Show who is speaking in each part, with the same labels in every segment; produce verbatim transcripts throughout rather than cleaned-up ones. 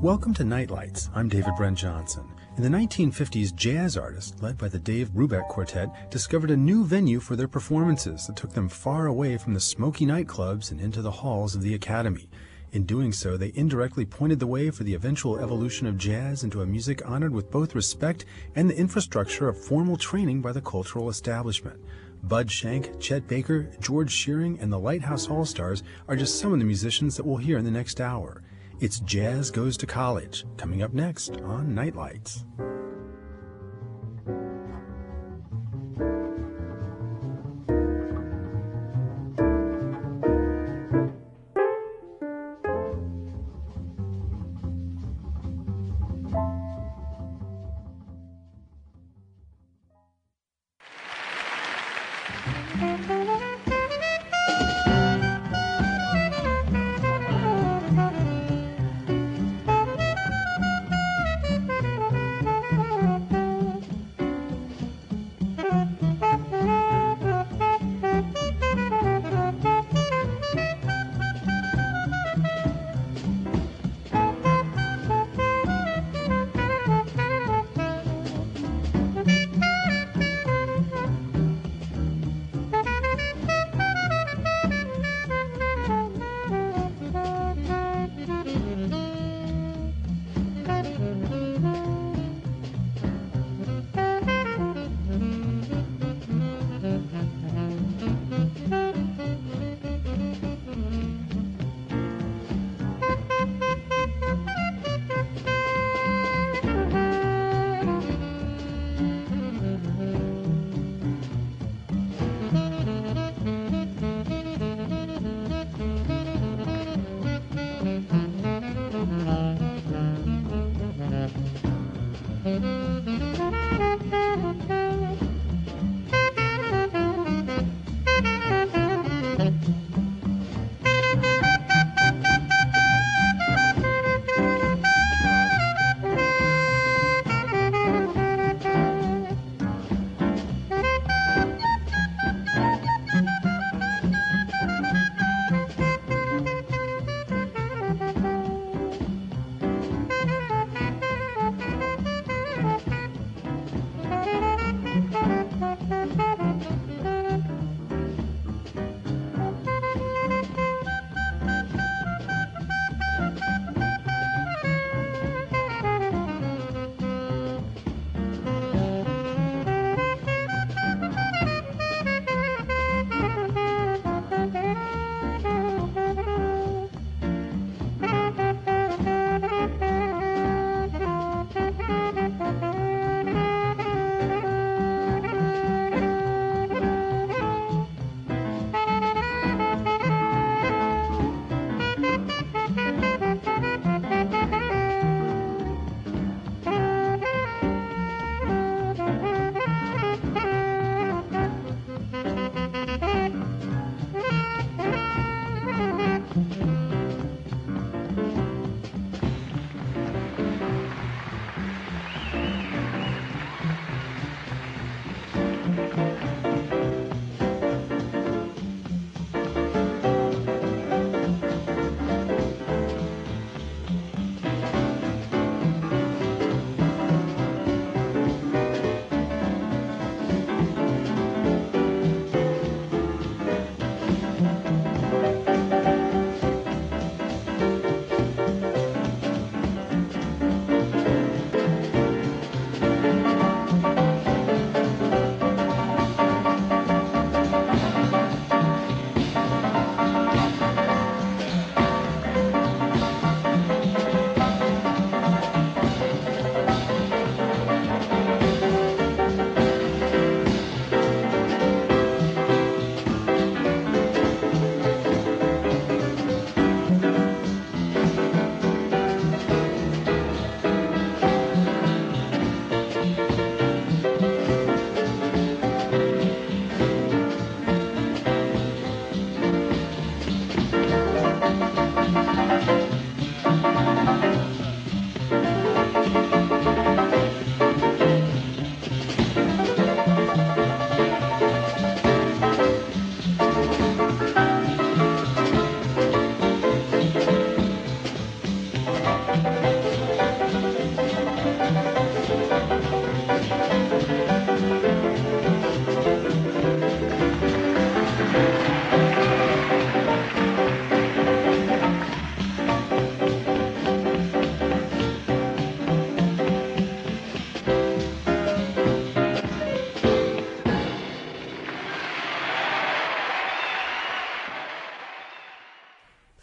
Speaker 1: Welcome to Nightlights. I'm David Brent Johnson. In the nineteen fifties, jazz artists, led by the Dave Brubeck Quartet, discovered a new venue for their performances that took them far away from the smoky nightclubs and into the halls of the Academy. In doing so, they indirectly pointed the way for the eventual evolution of jazz into a music honored with both respect and the infrastructure of formal training by the cultural establishment. Bud Shank, Chet Baker, George Shearing, and the Lighthouse All-Stars are just some of the musicians that we'll hear in the next hour. It's Jazz Goes to College, coming up next on Nightlights.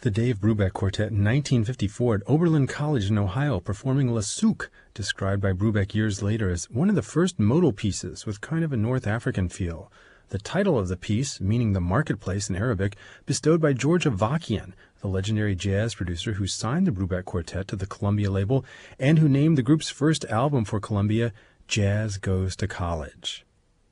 Speaker 1: The Dave Brubeck Quartet in nineteen fifty-four at Oberlin College in Ohio, performing La Souk, described by Brubeck years later as one of the first modal pieces with kind of a North African feel. The title of the piece, meaning the marketplace in Arabic, bestowed by George Avakian, the legendary jazz producer who signed the Brubeck Quartet to the Columbia label and who named the group's first album for Columbia, Jazz Goes to College.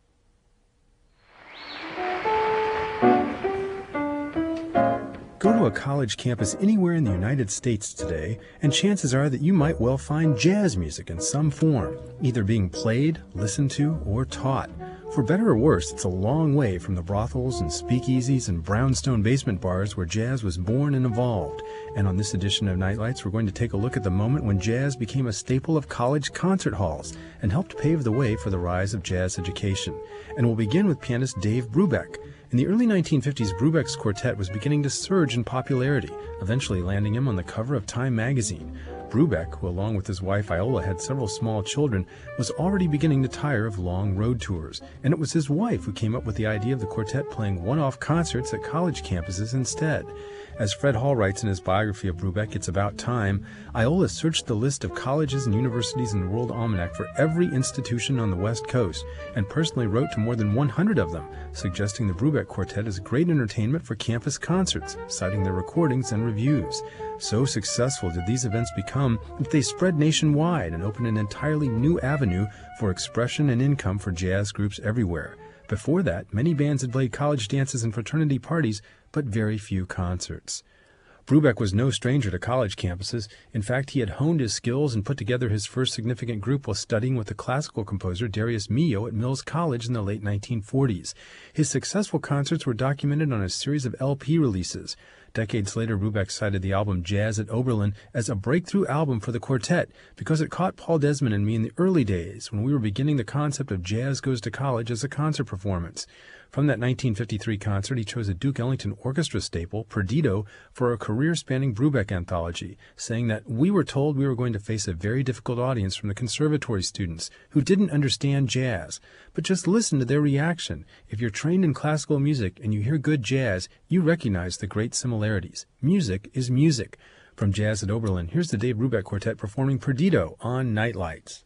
Speaker 1: Go to a college campus anywhere in the United States today, and chances are that you might well find jazz music in some form, either being played, listened to, or taught. For better or worse, it's a long way from the brothels and speakeasies and brownstone basement bars where jazz was born and evolved. And on this edition of Nightlights, we're going to take a look at the moment when jazz became a staple of college concert halls and helped pave the way for the rise of jazz education. And we'll begin with pianist Dave Brubeck. In the early nineteen fifties, Brubeck's quartet was beginning to surge in popularity, eventually landing him on the cover of Time magazine. Brubeck, who along with his wife Iola had several small children, was already beginning to tire of long road tours, and it was his wife who came up with the idea of the quartet playing one-off concerts at college campuses instead. As Fred Hall writes in his biography of Brubeck, It's About Time, Iola searched the list of colleges and universities in the World Almanac for every institution on the West Coast, and personally wrote to more than one hundred of them, suggesting the Brubeck Quartet as great entertainment for campus concerts, citing their recordings and reviews. So successful did these events become that they spread nationwide and opened an entirely new avenue for expression and income for jazz groups everywhere. Before that, many bands had played college dances and fraternity parties, but very few concerts. Brubeck was no stranger to college campuses. In fact, he had honed his skills and put together his first significant group while studying with the classical composer Darius Milhaud at Mills College in the late nineteen forties. His successful concerts were documented on a series of L P releases. Decades later, Brubeck cited the album Jazz at Oberlin as a breakthrough album for the quartet because it caught Paul Desmond and me in the early days when we were beginning the concept of Jazz Goes to College as a concert performance. From that nineteen fifty-three concert, he chose a Duke Ellington Orchestra staple, Perdido, for a career-spanning Brubeck anthology, saying that we were told we were going to face a very difficult audience from the conservatory students who didn't understand jazz. But just listen to their reaction. If you're trained in classical music and you hear good jazz, you recognize the great similarities. Music is music. From Jazz at Oberlin, here's the Dave Brubeck Quartet performing Perdido on Nightlights.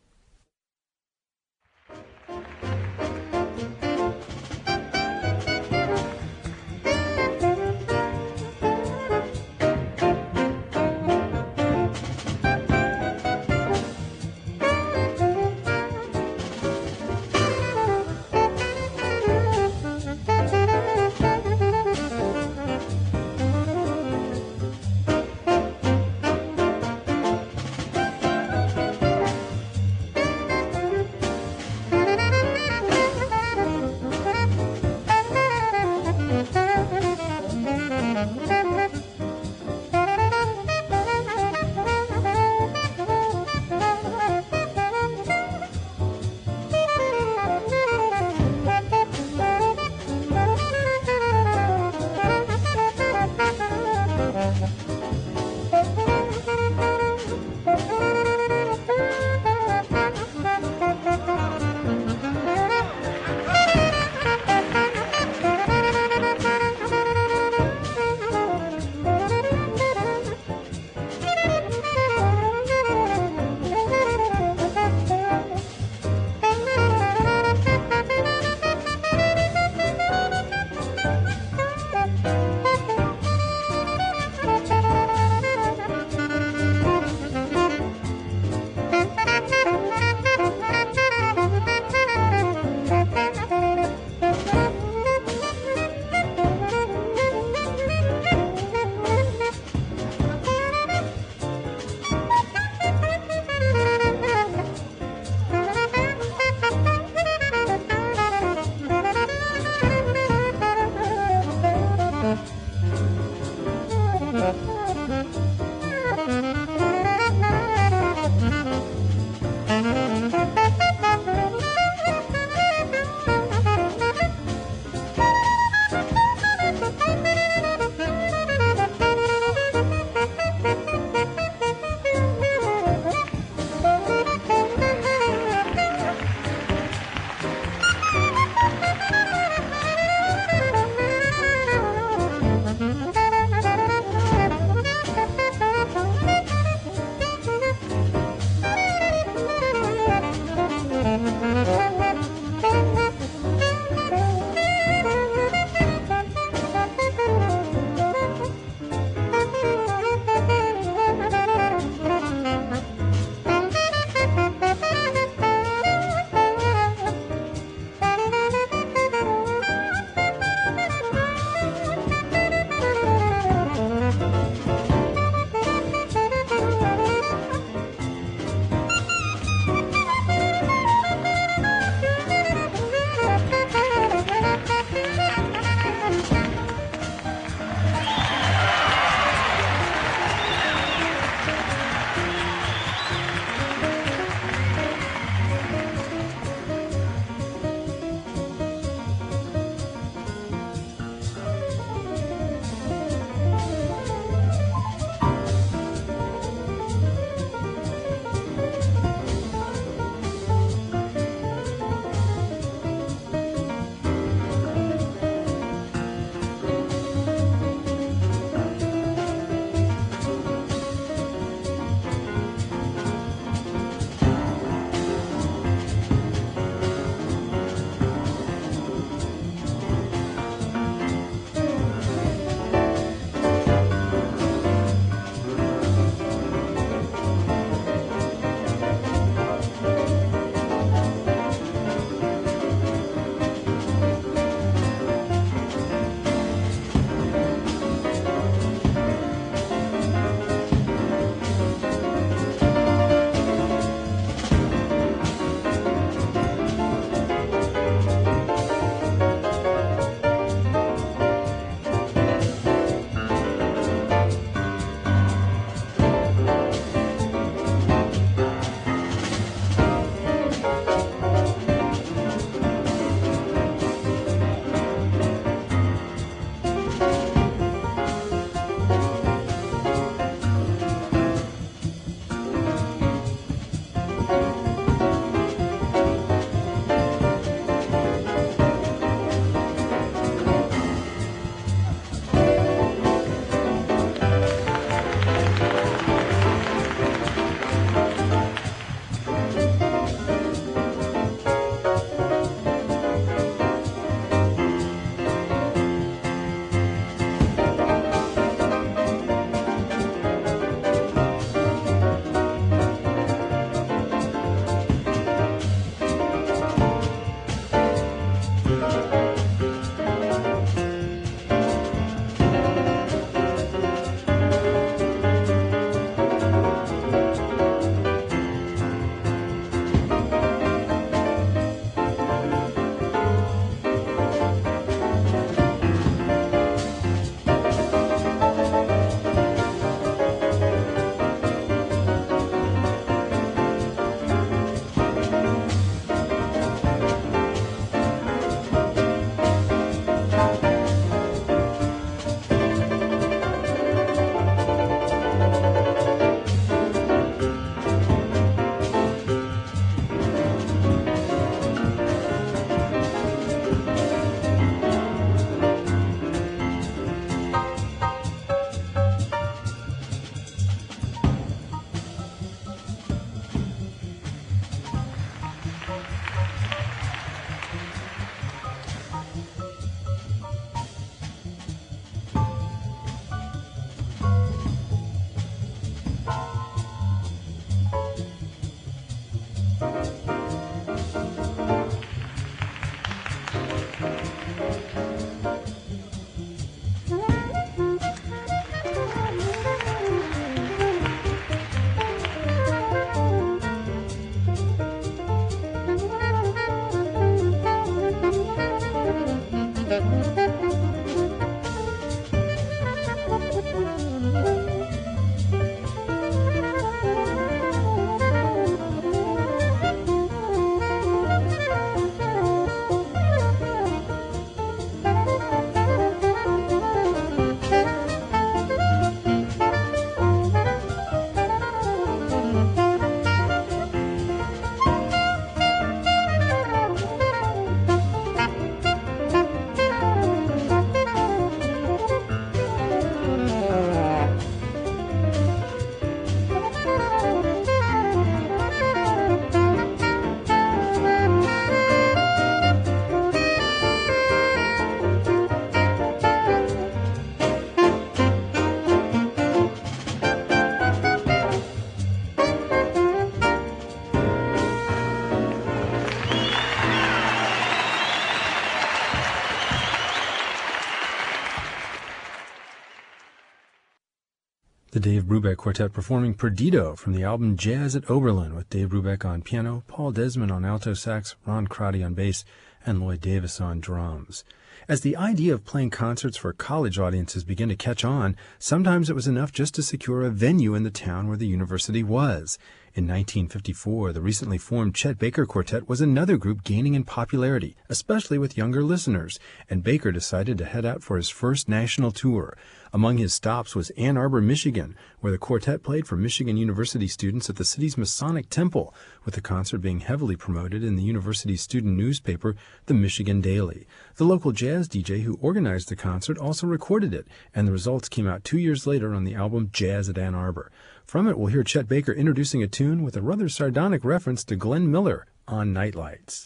Speaker 1: The Dave Brubeck Quartet performing Perdido from the album Jazz at Oberlin, with Dave Brubeck on piano, Paul Desmond on alto sax, Ron Crotty on bass, and Lloyd Davis on drums. As the idea of playing concerts for college audiences began to catch on, sometimes it was enough just to secure a venue in the town where the university was. In nineteen fifty-four, the recently formed Chet Baker Quartet was another group gaining in popularity, especially with younger listeners, and Baker decided to head out for his first national tour. Among his stops was Ann Arbor, Michigan, where the quartet played for Michigan University students at the city's Masonic Temple, with the concert being heavily promoted in the university's student newspaper, the Michigan Daily. The local jazz D J who organized the concert also recorded it, and the results came out two years later on the album Jazz at Ann Arbor. From it, we'll hear Chet Baker introducing a tune with a rather sardonic reference to Glenn Miller on Nightlights.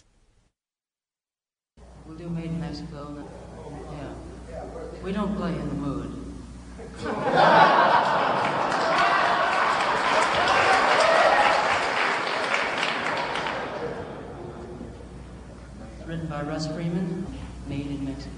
Speaker 2: We'll do Made in Mexico. Yeah. We don't play in the mood. Written by Russ Freeman, Made in Mexico.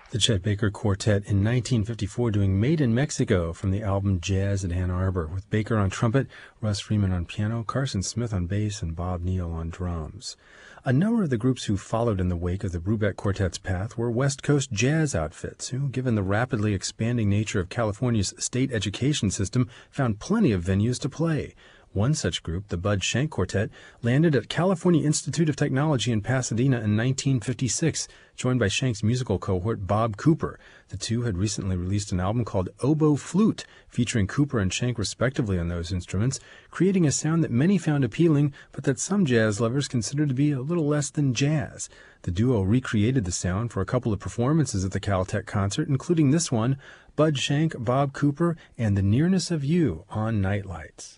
Speaker 1: The Chet Baker Quartet in nineteen fifty-four doing Made in Mexico from the album Jazz at Ann Arbor, with Baker on trumpet, Russ Freeman on piano, Carson Smith on bass, and Bob Neal on drums. A number of the groups who followed in the wake of the Brubeck Quartet's path were West Coast jazz outfits who, given the rapidly expanding nature of California's state education system, found plenty of venues to play. One such group, the Bud Shank Quartet, landed at California Institute of Technology in Pasadena in nineteen fifty-six, joined by Shank's musical cohort Bob Cooper. The two had recently released an album called Oboe Flute, featuring Cooper and Shank respectively on those instruments, creating a sound that many found appealing, but that some jazz lovers considered to be a little less than jazz. The duo recreated the sound for a couple of performances at the Caltech concert, including this one, Bud Shank, Bob Cooper, and The Nearness of You on Nightlights.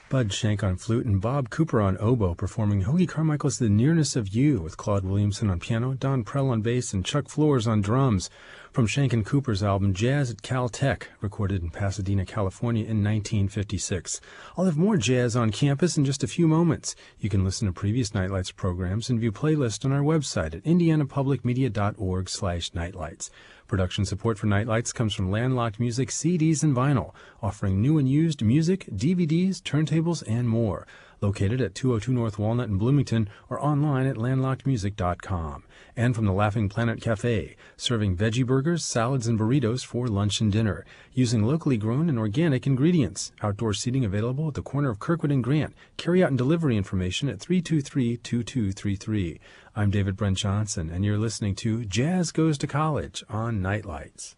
Speaker 1: Bud Shank on flute and Bob Cooper on oboe, performing Hoagy Carmichael's The Nearness of You, with Claude Williamson on piano, Don Prell on bass, and Chuck Flores on drums, from Shank and Cooper's album Jazz at Caltech, recorded in Pasadena, California in nineteen fifty-six. I'll have more jazz on campus in just a few moments. You can listen to previous Nightlights programs and view playlists on our website at indianapublicmedia.org slash nightlights. Production support for Nightlights comes from Landlocked Music C Ds and Vinyl, offering new and used music, D V Ds, turntables, and more. Located at two oh two North Walnut in Bloomington or online at landlocked music dot com. And from the Laughing Planet Cafe, serving veggie burgers, salads, and burritos for lunch and dinner, using locally grown and organic ingredients. Outdoor seating available at the corner of Kirkwood and Grant. Carry out and delivery information at three two three, two two three three. I'm David Brent Johnson, and you're listening to Jazz Goes to College on Nightlights.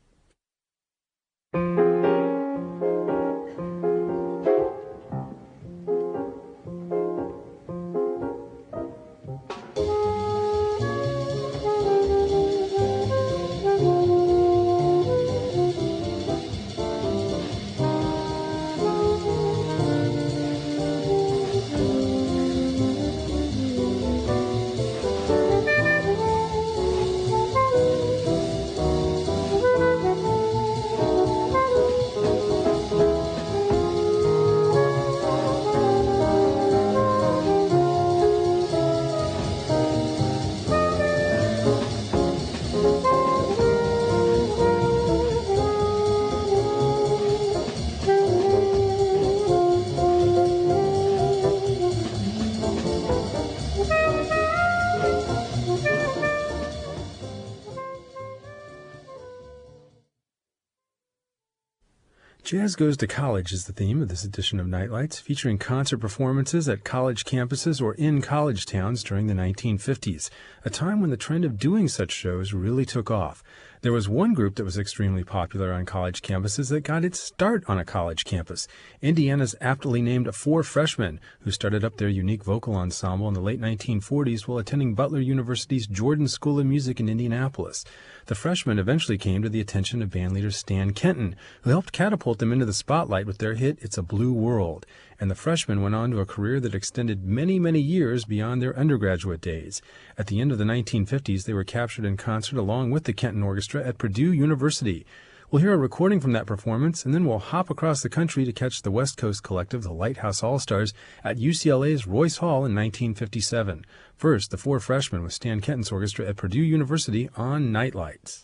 Speaker 1: Jazz Goes to College is the theme of this edition of Nightlights, featuring concert performances at college campuses or in college towns during the nineteen fifties, a time when the trend of doing such shows really took off. There was one group that was extremely popular on college campuses that got its start on a college campus. Indiana's aptly named Four Freshmen, who started up their unique vocal ensemble in the late nineteen forties while attending Butler University's Jordan School of Music in Indianapolis. The freshmen eventually came to the attention of bandleader Stan Kenton, who helped catapult them into the spotlight with their hit It's a Blue World. And the freshmen went on to a career that extended many, many years beyond their undergraduate days. At the end of the nineteen fifties, they were captured in concert along with the Kenton Orchestra at Purdue University. We'll hear a recording from that performance, and then we'll hop across the country to catch the West Coast collective, the Lighthouse All-Stars, at U C L A's Royce Hall in nineteen fifty-seven. First, the Four Freshmen with Stan Kenton's orchestra at Purdue University on Nightlights.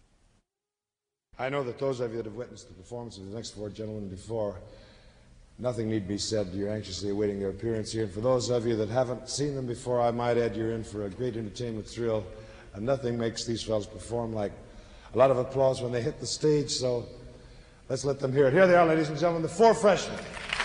Speaker 3: I know that those of you that have witnessed the performance of the next four gentlemen before, nothing need be said. You're anxiously awaiting their appearance here. And for those of you that haven't seen them before, I might add you're in for a great entertainment thrill. And nothing makes these fellows perform like a lot of applause when they hit the stage. So let's let them hear it. Here they are, ladies and gentlemen, the Four Freshmen.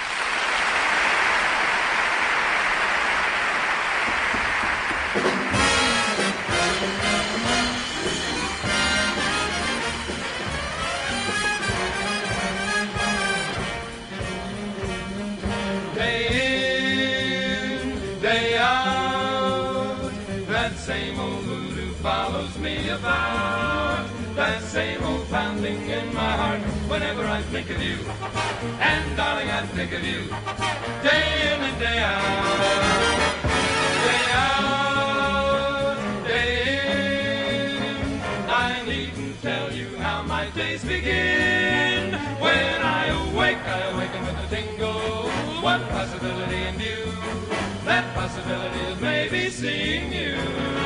Speaker 4: That same old pounding in my heart whenever I think of you. And darling, I think of you day in and day out. Day out, day in. I needn't tell you how my days begin. When I awake, I awaken with a tingle. One possibility in view. That possibility is maybe seeing you.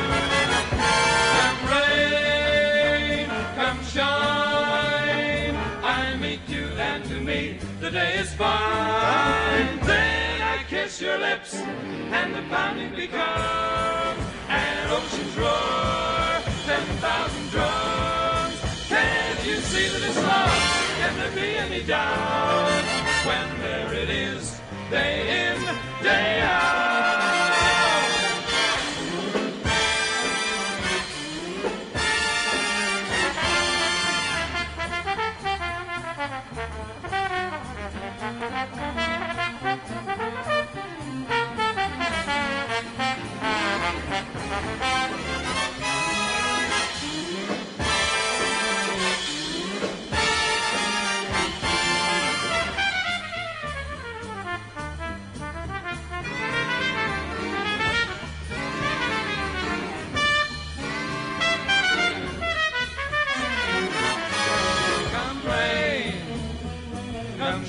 Speaker 4: Come rain, come shine, I meet you and to me the day is fine. Then I kiss your lips and the pounding becomes an ocean's roar, ten thousand drums. Can't you see that it's love? Can there be any doubt? When there it is, day in, day out.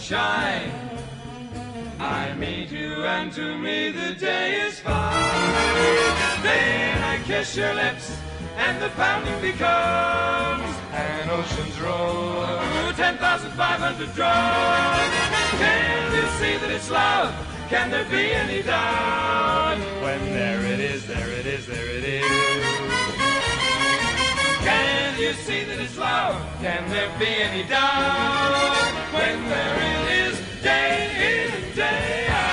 Speaker 4: sunshine. I meet you and to me the day is fine. Then I kiss your lips and the pounding becomes an ocean's roar, ten thousand five hundred drums. Can you see that it's love? Can there be any doubt? When there it is, there it is, there it is. Can you see that it's love? Can there be any doubt? When there it is, day in, day out.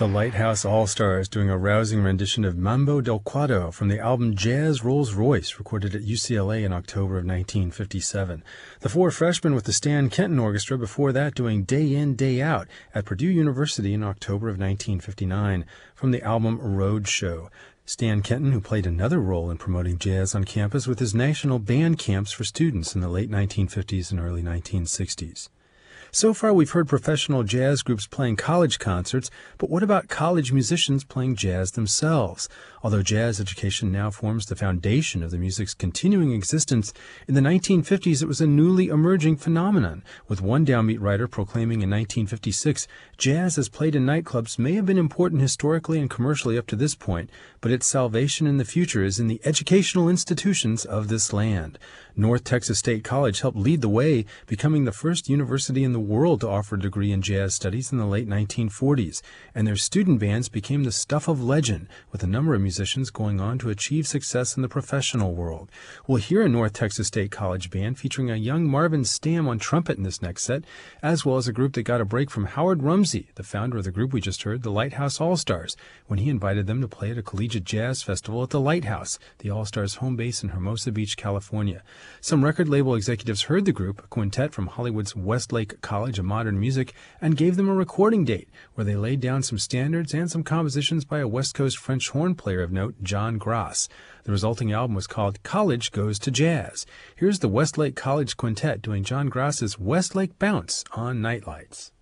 Speaker 1: Lighthouse All-Stars doing a rousing rendition of Mambo del Cuadro from the album Jazz Rolls-Royce, recorded at U C L A in October of nineteen fifty-seven. The Four Freshmen with the Stan Kenton Orchestra before that doing Day In, Day Out at Purdue University in October of nineteen fifty-nine from the album Road Show. Stan Kenton, who played another role in promoting jazz on campus with his national band camps for students in the late nineteen fifties and early nineteen sixties. So far, we've heard professional jazz groups playing college concerts, but what about college musicians playing jazz themselves? Although jazz education now forms the foundation of the music's continuing existence, in the nineteen fifties it was a newly emerging phenomenon, with one downbeat writer proclaiming in nineteen fifty-six, jazz as played in nightclubs may have been important historically and commercially up to this point, but its salvation in the future is in the educational institutions of this land. North Texas State College helped lead the way, becoming the first university in the world to offer a degree in jazz studies in the late nineteen forties, and their student bands became the stuff of legend, with a number of musicians going on to achieve success in the professional world. We'll hear a North Texas State College band featuring a young Marvin Stamm on trumpet in this next set, as well as a group that got a break from Howard Rumsey, the founder of the group we just heard, the Lighthouse All-Stars, when he invited them to play at a collegiate jazz festival at the Lighthouse, the All-Stars' home base in Hermosa Beach, California. Some record label executives heard the group, a quintet from Hollywood's Westlake College of Modern Music, and gave them a recording date, where they laid down some standards and some compositions by a West Coast French horn player of note, John Grass. The resulting album was called College Goes to Jazz. Here's the Westlake College Quintet doing John Grass's Westlake Bounce on Nightlights.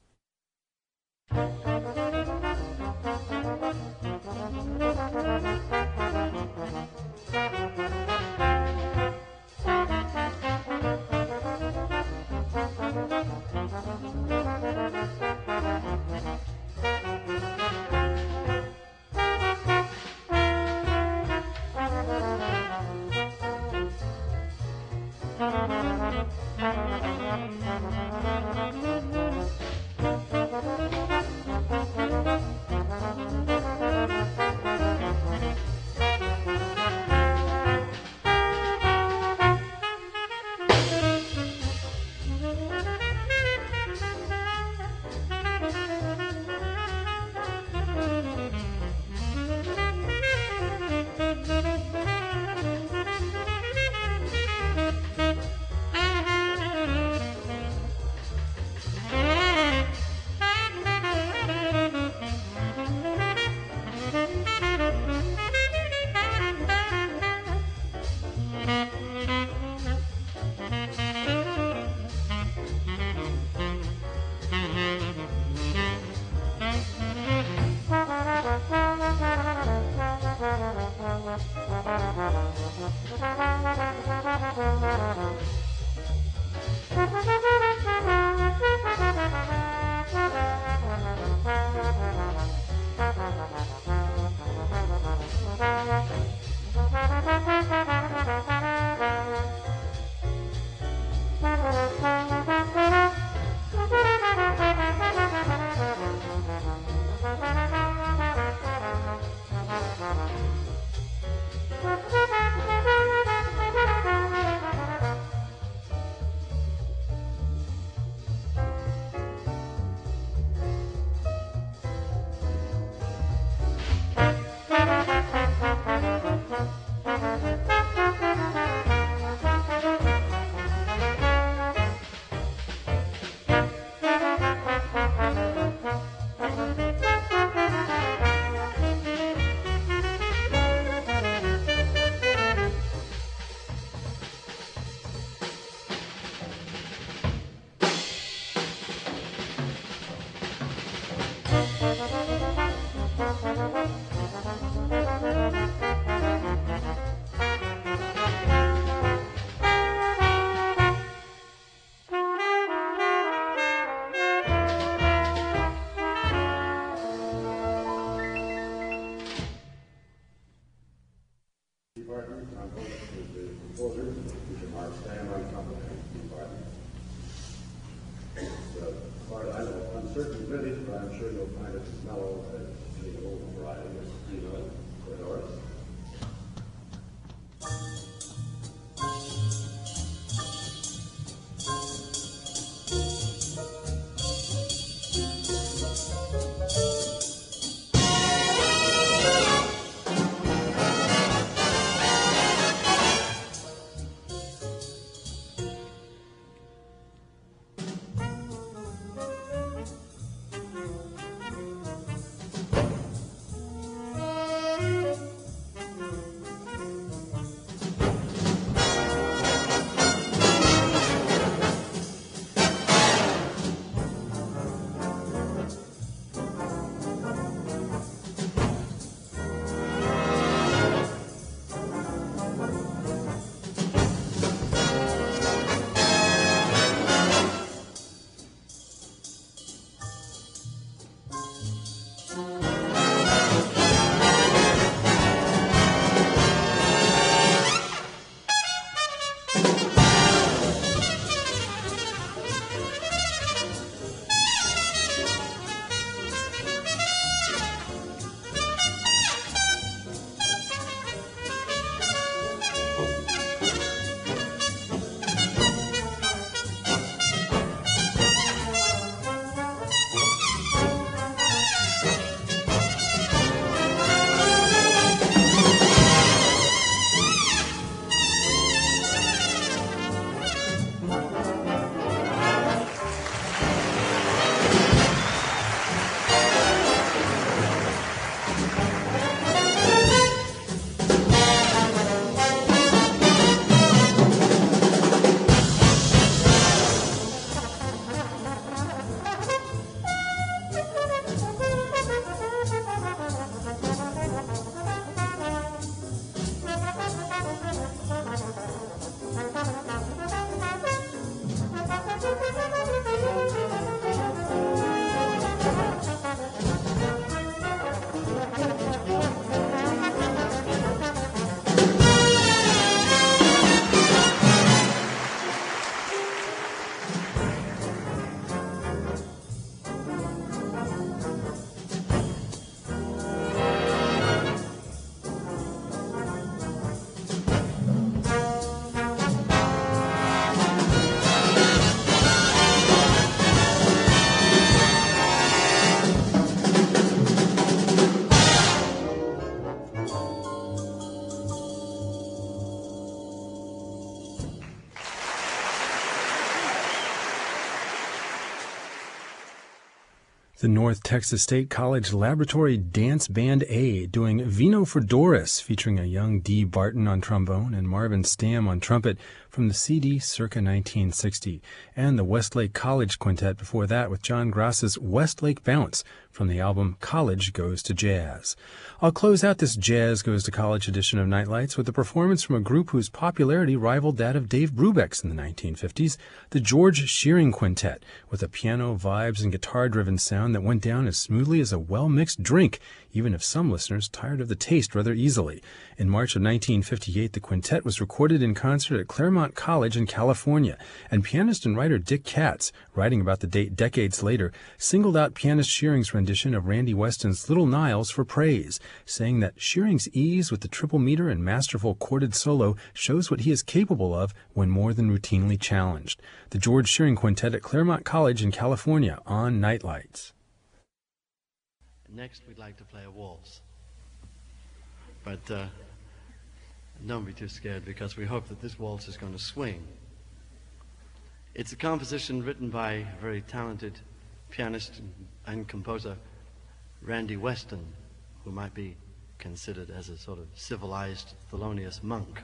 Speaker 1: The North Texas State College Laboratory Dance Band A doing Vino for Doris, featuring a young Dee Barton on trombone and Marvin Stamm on trumpet from the C D circa nineteen sixty, and the Westlake College Quintet before that with John Grass's Westlake Bounce from the album College Goes to Jazz. I'll close out this Jazz Goes to College edition of Nightlights with a performance from a group whose popularity rivaled that of Dave Brubeck's in the nineteen fifties, the George Shearing Quintet, with a piano, vibes, and guitar-driven sound that went down as smoothly as a well-mixed drink, even if some listeners tired of the taste rather easily. In March of nineteen fifty-eight, the quintet was recorded in concert at Claremont College in California, and pianist and writer Dick Katz, writing about the date decades later, singled out pianist Shearing's rendition of Randy Weston's Little Niles for praise, saying that Shearing's ease with the triple meter and masterful chorded solo shows what he is capable of when more than routinely challenged. The George Shearing Quintet at Claremont College in California on Nightlights.
Speaker 5: Next, we'd like to play a waltz. But uh, don't be too scared, because we hope that this waltz is going to swing. It's a composition written by a very talented pianist and composer, Randy Weston, who might be considered as a sort of civilized Thelonious Monk.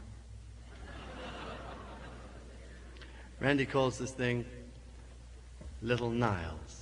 Speaker 5: Randy calls this thing Little Niles.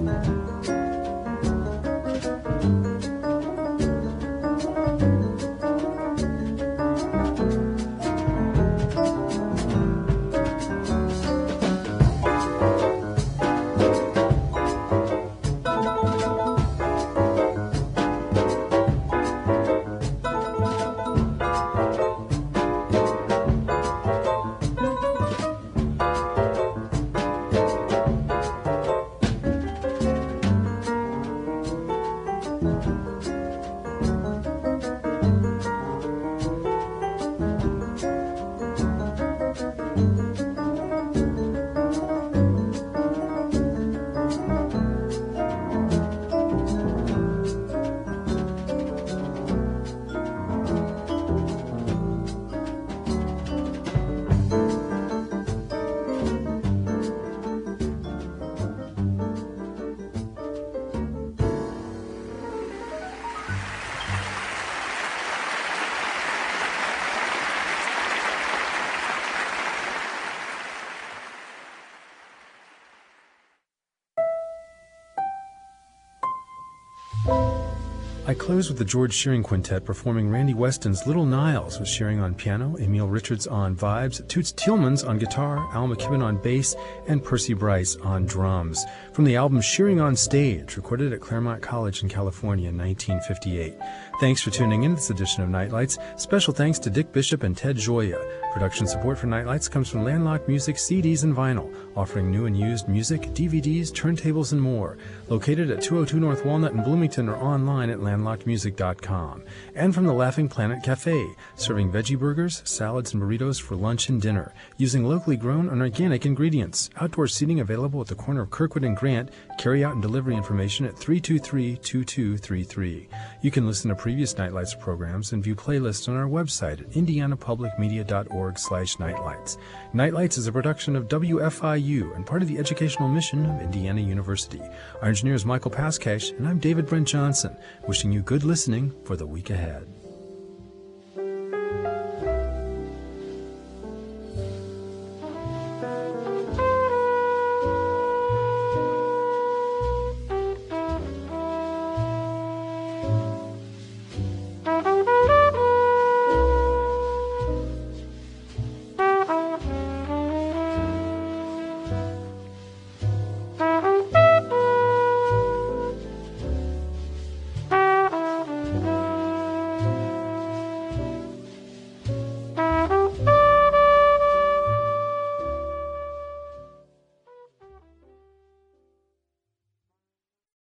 Speaker 1: I close with the George Shearing Quintet performing Randy Weston's Little Niles, with Shearing on piano, Emil Richards on vibes, Toots Thielmans on guitar, Al McKibben on bass, and Percy Bryce on drums, from the album Shearing on Stage, recorded at Claremont College in California in nineteen fifty-eight. Thanks for tuning in to this edition of Nightlights. Special thanks to Dick Bishop and Ted Gioia. Production support for Nightlights comes from Landlocked Music C Ds and Vinyl, offering new and used music, D V Ds, turntables, and more. Located at two oh two North Walnut in Bloomington or online at landlocked music dot com. And from the Laughing Planet Cafe, serving veggie burgers, salads, and burritos for lunch and dinner, using locally grown and organic ingredients. Outdoor seating available at the corner of Kirkwood and Grant. Carry out and delivery information at three two three, two two three three. You can listen to previous Nightlights programs and view playlists on our website at indiana public media dot org slash nightlights. Nightlights is a production of W F I U and part of the educational mission of Indiana University. Our engineer is Michael Pascash, and I'm David Brent Johnson, wishing you good listening for the week ahead.